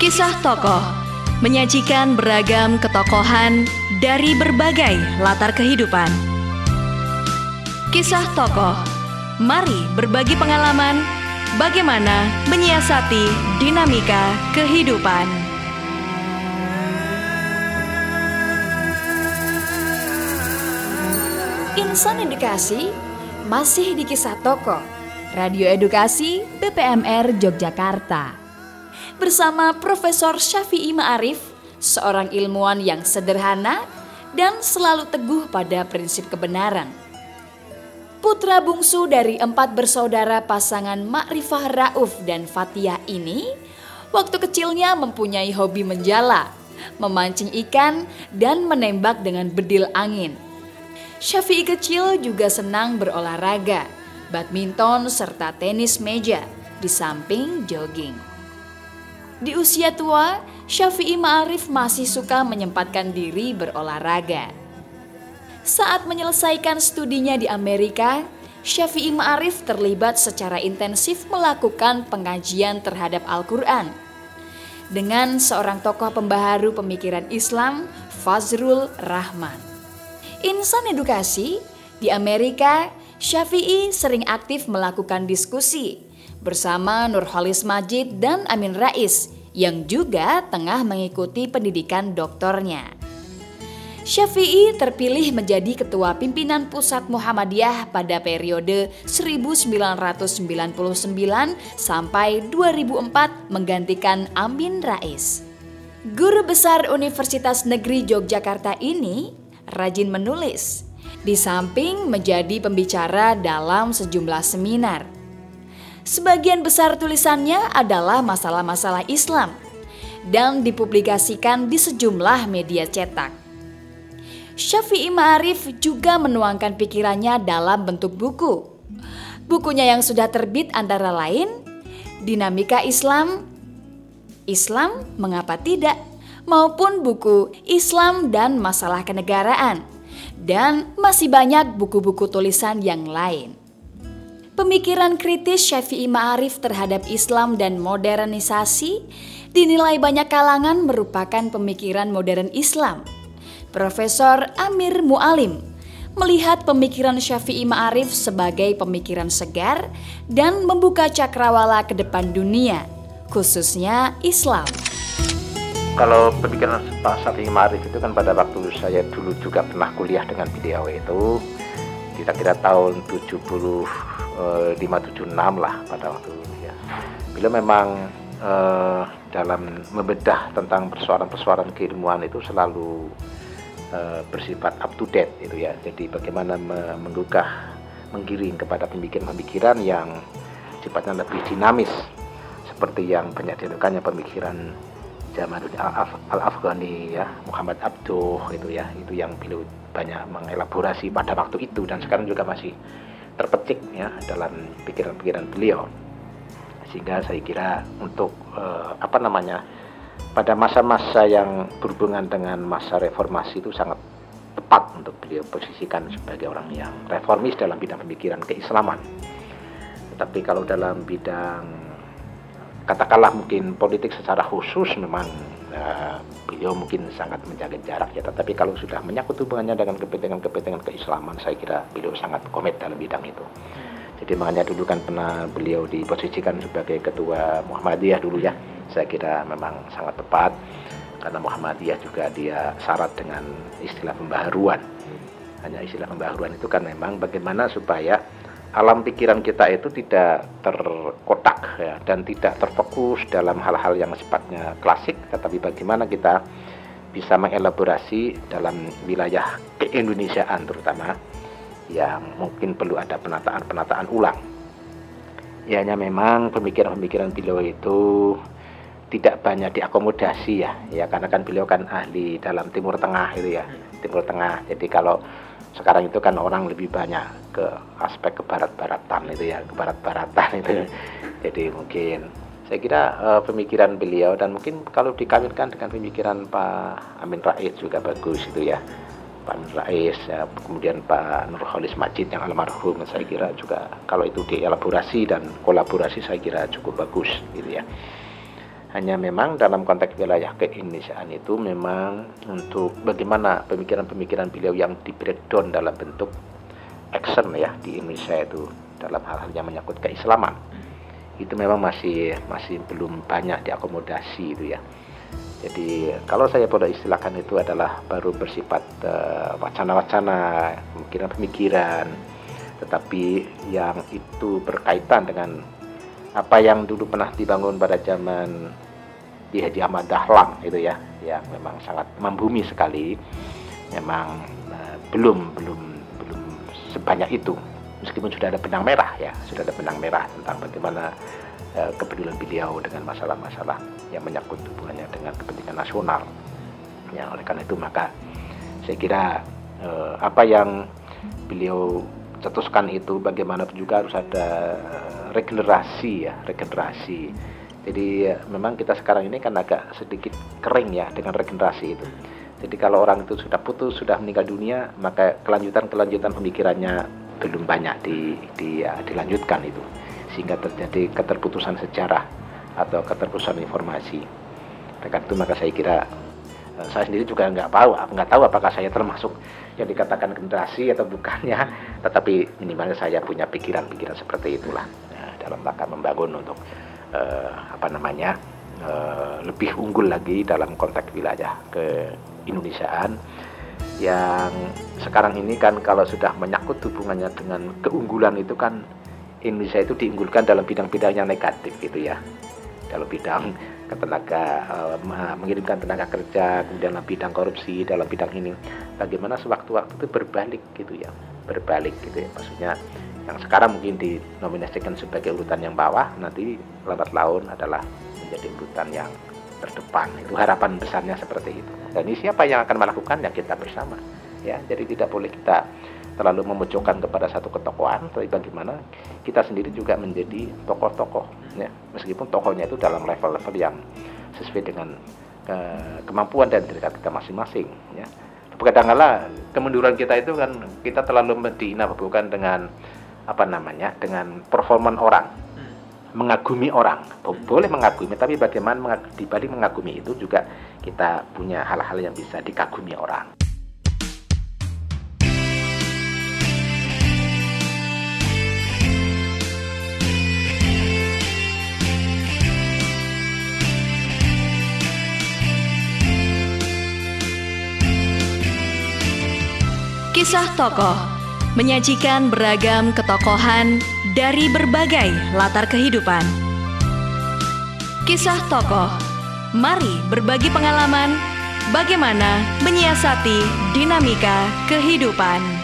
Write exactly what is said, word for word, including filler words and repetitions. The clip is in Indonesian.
Kisah tokoh menyajikan beragam ketokohan dari berbagai latar kehidupan. Kisah tokoh, mari berbagi pengalaman bagaimana menyiasati dinamika kehidupan. Insan Edukasi masih di Kisah Tokoh, Radio Edukasi B P M R Yogyakarta. Bersama Profesor Syafi'i Ma'arif, seorang ilmuwan yang sederhana dan selalu teguh pada prinsip kebenaran. Putra bungsu dari empat bersaudara pasangan Ma'rifah Rauf dan Fatiyah ini, waktu kecilnya mempunyai hobi menjala, memancing ikan, dan menembak dengan bedil angin. Syafi'i kecil juga senang berolahraga, badminton serta tenis meja, di samping jogging. Di usia tua, Syafi'i Ma'arif masih suka menyempatkan diri berolahraga. Saat menyelesaikan studinya di Amerika, Syafi'i Ma'arif terlibat secara intensif melakukan pengajian terhadap Al-Quran dengan seorang tokoh pembaharu pemikiran Islam, Fazrul Rahman. Insan Edukasi, di Amerika, Syafi'i sering aktif melakukan diskusi bersama Nurholis Majid dan Amin Rais yang juga tengah mengikuti pendidikan doktornya. Syafi'i terpilih menjadi ketua pimpinan pusat Muhammadiyah pada periode seribu sembilan ratus sembilan puluh sembilan sampai dua ribu empat menggantikan Amin Rais. Guru besar Universitas Negeri Yogyakarta ini rajin menulis, di samping menjadi pembicara dalam sejumlah seminar. Sebagian besar tulisannya adalah masalah-masalah Islam dan dipublikasikan di sejumlah media cetak. Syafi'i Ma'arif juga menuangkan pikirannya dalam bentuk buku. Bukunya yang sudah terbit antara lain Dinamika Islam, Islam Mengapa Tidak, maupun buku Islam dan Masalah Kenegaraan, dan masih banyak buku-buku tulisan yang lain. Pemikiran kritis Syafi'i Ma'arif terhadap Islam dan modernisasi dinilai banyak kalangan merupakan pemikiran modern Islam. Profesor Amir Mu'alim melihat pemikiran Syafi'i Ma'arif sebagai pemikiran segar dan membuka cakrawala ke depan dunia, khususnya Islam. Kalau pemikiran Pak Syafi'i Ma'arif itu kan pada waktu saya dulu juga pernah kuliah dengan beliau itu kira-kira tahun tujuh puluh lima tujuh puluh enam lah pada waktu itu ya. Beliau memang eh, dalam membedah tentang persoalan-persoalan keilmuan itu selalu eh, bersifat up to date itu ya. Jadi bagaimana menggugah, menggiring kepada pemikiran-pemikiran yang sifatnya lebih dinamis seperti yang banyak dilakukannya pemikiran Jamaluddin Al-Afghani ya, Muhammad Abduh itu ya, itu yang beliau banyak mengelaborasi pada waktu itu dan sekarang juga masih terpetik ya dalam pikiran-pikiran beliau. Sehingga saya kira untuk eh, apa namanya pada masa-masa yang berhubungan dengan masa reformasi itu sangat tepat untuk beliau posisikan sebagai orang yang reformis dalam bidang pemikiran keislaman. Tetapi kalau dalam bidang katakanlah mungkin politik secara khusus memang uh, beliau mungkin sangat menjaga jarak ya, tetapi kalau sudah menyangkut hubungannya dengan kepentingan-kepentingan keislaman saya kira beliau sangat komit dalam bidang itu. Jadi makanya dulu kan pernah beliau diposisikan sebagai ketua Muhammadiyah dulu ya, saya kira memang sangat tepat karena Muhammadiyah juga dia syarat dengan istilah pembaharuan. Hanya istilah pembaharuan itu kan memang bagaimana supaya alam pikiran kita itu tidak terkotak ya, dan tidak terfokus dalam hal-hal yang sifatnya klasik, tetapi bagaimana kita bisa mengelaborasi dalam wilayah keindonesiaan terutama yang mungkin perlu ada penataan-penataan ulang. Ya hanya memang pemikiran-pemikiran beliau itu tidak banyak diakomodasi ya, ya karena kan beliau kan ahli dalam Timur Tengah itu ya, Timur Tengah. Jadi kalau sekarang itu kan orang lebih banyak ke aspek ke barat-baratan itu ya, ke barat-baratan itu. Jadi mungkin saya kira uh, pemikiran beliau dan mungkin kalau dikawinkan dengan pemikiran Pak Amin Rais juga bagus itu ya. Pak Amin Rais ya, kemudian Pak Nurholis Majid yang almarhum saya kira juga kalau itu dielaborasi dan kolaborasi saya kira cukup bagus gitu ya. Hanya memang dalam konteks wilayah keindonesiaan itu memang untuk bagaimana pemikiran-pemikiran beliau yang di breakdown dalam bentuk action ya di Indonesia itu dalam hal-hal yang menyangkut keislaman itu memang masih masih belum banyak diakomodasi itu ya. Jadi kalau saya boleh istilahkan itu adalah baru bersifat uh, wacana-wacana, pemikiran-pemikiran, tetapi yang itu berkaitan dengan apa yang dulu pernah dibangun pada zaman Ki Haji Ahmad Dahlan itu ya, yang memang sangat membumi sekali, memang uh, belum belum belum sebanyak itu, meskipun sudah ada benang merah ya, sudah ada benang merah tentang bagaimana uh, kepedulian beliau dengan masalah-masalah yang menyangkut hubungannya dengan kepentingan nasional. Ya, oleh karena itu maka saya kira uh, apa yang beliau cetuskan itu bagaimanapun juga harus ada regenerasi ya, regenerasi. Jadi memang kita sekarang ini kan agak sedikit kering ya dengan regenerasi itu. Jadi kalau orang itu sudah putus, sudah meninggal dunia, maka kelanjutan-kelanjutan pemikirannya belum banyak di, di ya, dilanjutkan itu, sehingga terjadi keterputusan sejarah atau keterputusan informasi. Dengan itu maka saya kira saya sendiri juga nggak tahu, nggak tahu apakah saya termasuk yang dikatakan generasi atau bukannya, tetapi minimalnya saya punya pikiran-pikiran seperti itulah ya, dalam rangka membangun untuk uh, apa namanya uh, lebih unggul lagi dalam konteks wilayah keindonesiaan yang sekarang ini kan kalau sudah menyangkut hubungannya dengan keunggulan itu kan Indonesia itu diunggulkan dalam bidang-bidang yang negatif gitu ya, dalam bidang tenaga uh, mengirimkan tenaga kerja, kemudian dalam bidang korupsi, dalam bidang ini bagaimana sewaktu-waktu itu berbalik gitu ya, berbalik gitu ya, maksudnya yang sekarang mungkin dinominasikan sebagai urutan yang bawah, nanti lambat laun adalah menjadi urutan yang terdepan. Itu harapan besarnya seperti itu. Dan ini siapa yang akan melakukan? Ya kita bersama ya, jadi tidak boleh kita terlalu memojokkan kepada satu ketokohan, tapi bagaimana kita sendiri juga menjadi tokoh-tokoh ya, meskipun tokohnya itu dalam level-level yang sesuai dengan ke, kemampuan dan derajat kita masing-masing ya. Kadang-kala kemunduran kita itu kan kita terlalu diinabukan dengan apa namanya, dengan performan orang, mengagumi orang. Boleh mengagumi, tapi bagaimana di balik mengagumi itu juga kita punya hal-hal yang bisa dikagumi orang. Kisah Tokoh menyajikan beragam ketokohan dari berbagai latar kehidupan. Kisah Tokoh, mari berbagi pengalaman bagaimana menyiasati dinamika kehidupan.